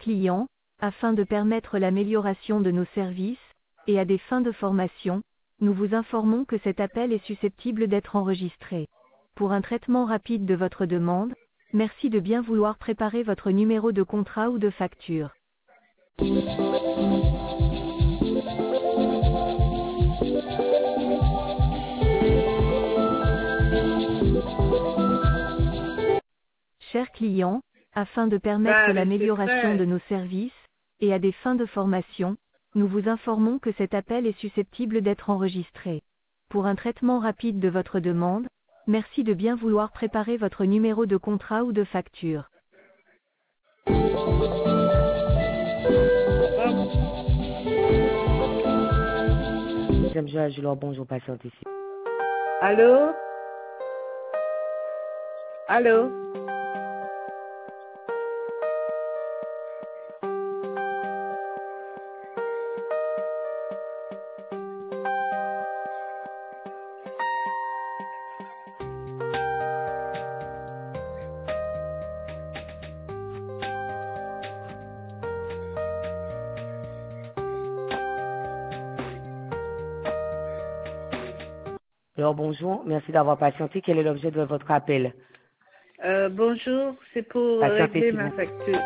clients, afin de permettre l'amélioration de nos services, et à des fins de formation, nous vous informons que cet appel est susceptible d'être enregistré. Pour un traitement rapide de votre demande, merci de bien vouloir préparer votre numéro de contrat ou de facture. Chers clients, afin de permettre l'amélioration de nos services, et à des fins de formation, nous vous informons que cet appel est susceptible d'être enregistré. Pour un traitement rapide de votre demande, merci de bien vouloir préparer votre numéro de contrat ou de facture. Madame Joël, bonjour, patiente ici. Allô? Allô? Alors bonjour, merci d'avoir patienté. Quel est l'objet de votre appel? Bonjour, c'est pour Patientez, régler s'il ma vous plaît. facture.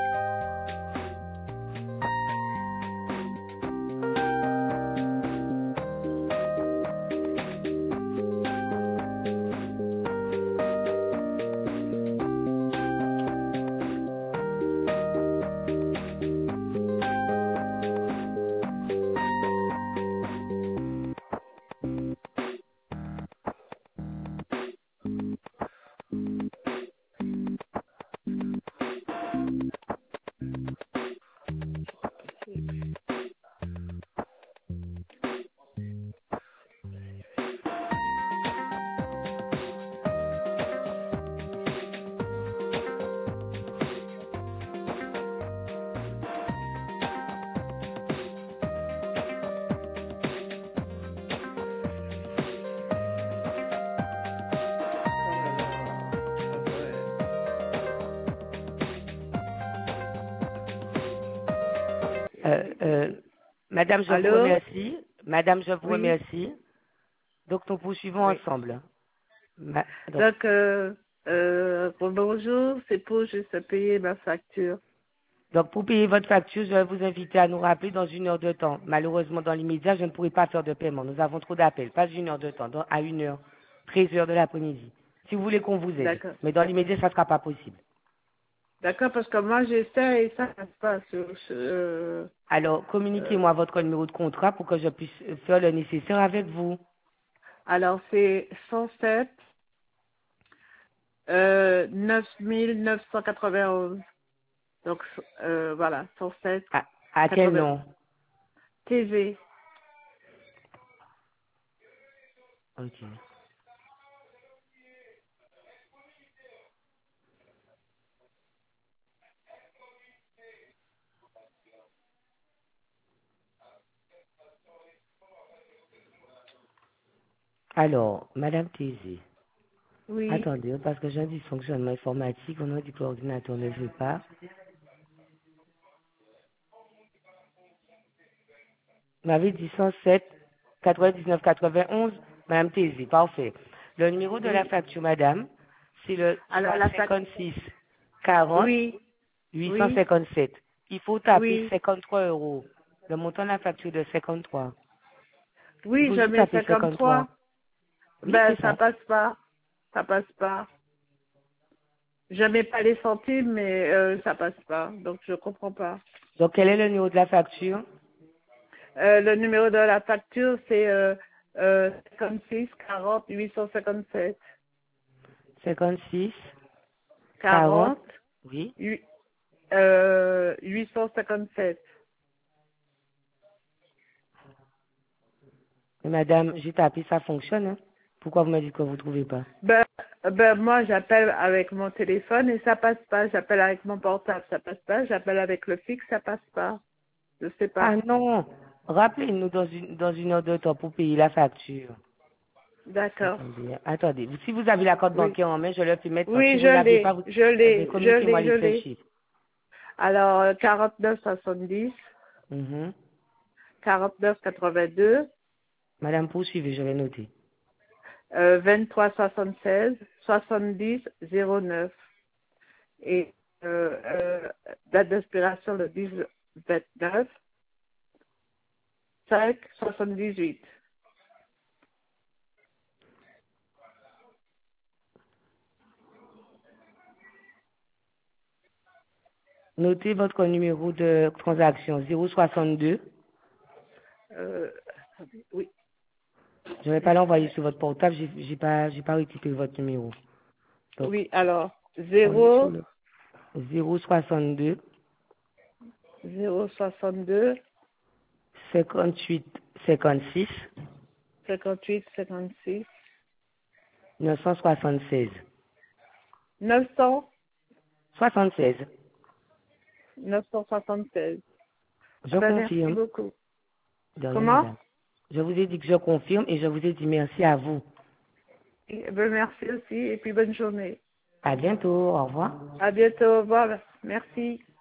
Madame, je vous Allô? remercie. Madame, je vous Oui. remercie. Donc, nous poursuivons Oui. ensemble. Donc, bonjour, c'est pour juste payer ma facture. Donc, pour payer votre facture, je vais vous inviter à nous rappeler dans 1 heure de temps. Malheureusement, dans l'immédiat, je ne pourrai pas faire de paiement. Nous avons trop d'appels. Pas 1 heure de temps, à 1 heure, 13 heures de l'après-midi. Si vous voulez qu'on vous aide. D'accord. Mais dans l'immédiat, ça ne sera pas possible. D'accord, parce que moi j'essaie et ça passe pas Alors, communiquez-moi votre numéro de contrat pour que je puisse faire le nécessaire avec vous. alors c'est 107 9991. Donc voilà, 107 À quel 80 nom? TV. Ok. Alors, Madame Tézé, Oui. attendez, parce que j'ai un dysfonctionnement informatique, on a dit que l'ordinateur ne veut pas. Vous m'avez dit 107 99 91, Madame Tézé, parfait. Le numéro de la Oui. facture, Madame, c'est le Alors la facture. 56 40 Oui. Oui. 857. Il faut taper Oui. 53 euros. Le montant de la facture de 53. Il Oui, faut je juste mets taper 53. 53. Oui, Ben c'est ça ça. passe pas. Ça passe pas. Je mets pas les centimes, mais ça passe pas. Donc je comprends pas. Donc, quel est le numéro de la facture? Le numéro de la facture, c'est 56 40 857. 56 40. 40 Oui. 857. Mais madame, j'ai tapé, ça fonctionne. Hein? Pourquoi vous me dites que vous ne trouvez pas? Ben moi j'appelle avec mon téléphone et ça passe pas. J'appelle avec mon portable, ça passe pas. J'appelle avec le fixe, ça passe pas. Je sais pas. Ah non. Rappelez-nous dans 1 heure de temps pour payer la facture. D'accord. Attendez. Si vous avez la carte Oui. bancaire en main, je le peux mettre. Si Oui, vous ne l'avez pas, je l'ai, je communiquez-moi l'ai, je les 5 l'ai. chiffres. Alors, 49,70, Mhm. 49,82, Madame, poursuivez, je vais noter. 23,76, 70,09. Et date d'expiration le 10-29, 5,78. Notez votre numéro de transaction 062. Attendez, oui. Je ne vais pas l'envoyer sur votre portable, j'ai pas récupéré votre numéro. Donc, Oui, alors, on est sur 0, le 062 062, 58 56 58, 56, 976. 900, 76. 976. Je Ah ben, merci confirme. beaucoup. De rien, Comment? madame. Je vous ai dit que je confirme et je vous ai dit merci à vous. Eh ben, merci aussi et puis bonne journée. À bientôt. Au revoir. À bientôt. Au revoir. Merci.